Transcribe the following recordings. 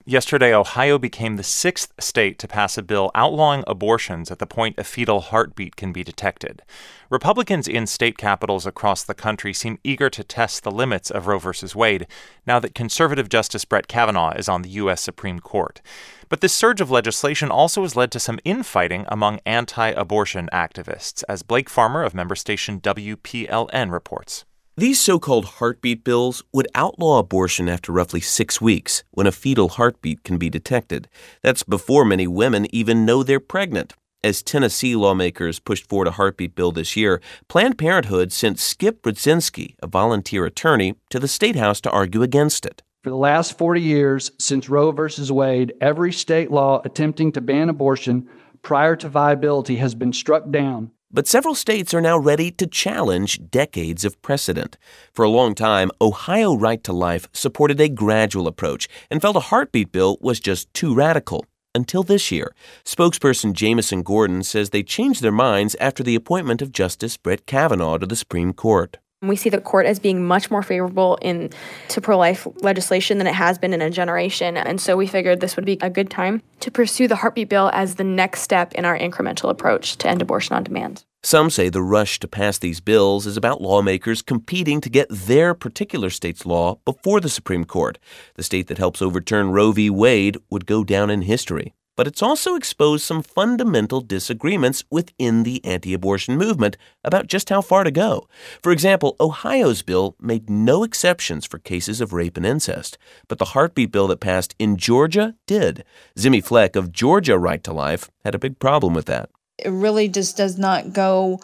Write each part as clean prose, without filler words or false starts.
Yesterday, Ohio became the sixth state to pass a bill outlawing abortions at the point a fetal heartbeat can be detected. Republicans in state capitals across the country seem eager to test the limits of Roe v. Wade now that conservative Justice Brett Kavanaugh is on the U.S. Supreme Court. But this surge of legislation also has led to some infighting among anti-abortion activists, as Blake Farmer of member station WPLN reports. These so-called heartbeat bills would outlaw abortion after roughly 6 weeks, when a fetal heartbeat can be detected. That's before many women even know they're pregnant. As Tennessee lawmakers pushed forward a heartbeat bill this year, Planned Parenthood sent Skip Brzezinski, a volunteer attorney, to the State House to argue against it. For the last 40 years, since Roe v. Wade, every state law attempting to ban abortion prior to viability has been struck down. But several states are now ready to challenge decades of precedent. For a long time, Ohio Right to Life supported a gradual approach and felt a heartbeat bill was just too radical. Until this year, spokesperson Jamison Gordon says they changed their minds after the appointment of Justice Brett Kavanaugh to the Supreme Court. We see the court as being much more favorable to pro-life legislation than it has been in a generation. And so we figured this would be a good time to pursue the heartbeat bill as the next step in our incremental approach to end abortion on demand. Some say the rush to pass these bills is about lawmakers competing to get their particular state's law before the Supreme Court. The state that helps overturn Roe v. Wade would go down in history. But it's also exposed some fundamental disagreements within the anti-abortion movement about just how far to go. For example, Ohio's bill made no exceptions for cases of rape and incest, but the heartbeat bill that passed in Georgia did. Zimmy Fleck of Georgia Right to Life had a big problem with that. It really just does not go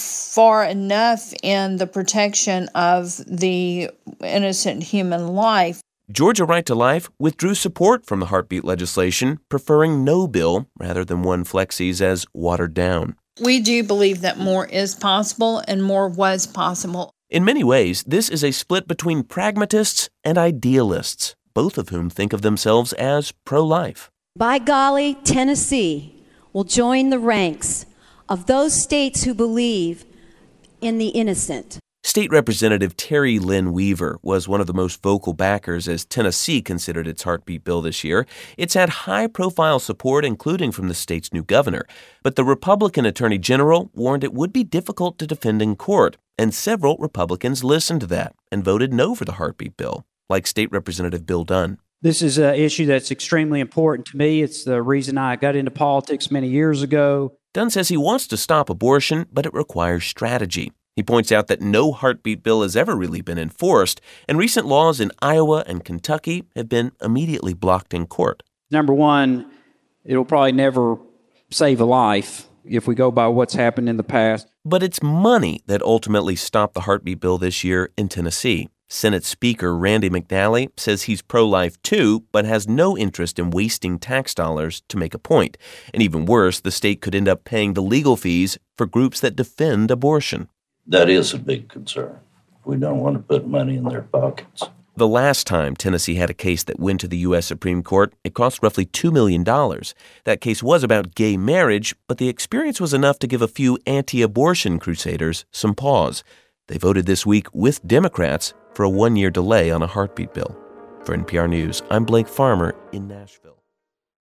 far enough in the protection of the innocent human life. Georgia Right to Life withdrew support from the heartbeat legislation, preferring no bill rather than one Fleck sees as watered down. We do believe that more is possible and more was possible. In many ways, this is a split between pragmatists and idealists, both of whom think of themselves as pro-life. By golly, Tennessee will join the ranks of those states who believe in the innocent. State Representative Terry Lynn Weaver was one of the most vocal backers as Tennessee considered its heartbeat bill this year. It's had high-profile support, including from the state's new governor. But the Republican Attorney General warned it would be difficult to defend in court, and several Republicans listened to that and voted no for the heartbeat bill, like State Representative Bill Dunn. This is an issue that's extremely important to me. It's the reason I got into politics many years ago. Dunn says he wants to stop abortion, but it requires strategy. He points out that no heartbeat bill has ever really been enforced, and recent laws in Iowa and Kentucky have been immediately blocked in court. Number one, it'll probably never save a life if we go by what's happened in the past. But it's money that ultimately stopped the heartbeat bill this year in Tennessee. Senate Speaker Randy McNally says he's pro-life too, but has no interest in wasting tax dollars to make a point. And even worse, the state could end up paying the legal fees for groups that defend abortion. That is a big concern. We don't want to put money in their pockets. The last time Tennessee had a case that went to the U.S. Supreme Court, it cost roughly $2 million. That case was about gay marriage, but the experience was enough to give a few anti-abortion crusaders some pause. They voted this week with Democrats for a 1-year delay on a heartbeat bill. For NPR News, I'm Blake Farmer in Nashville.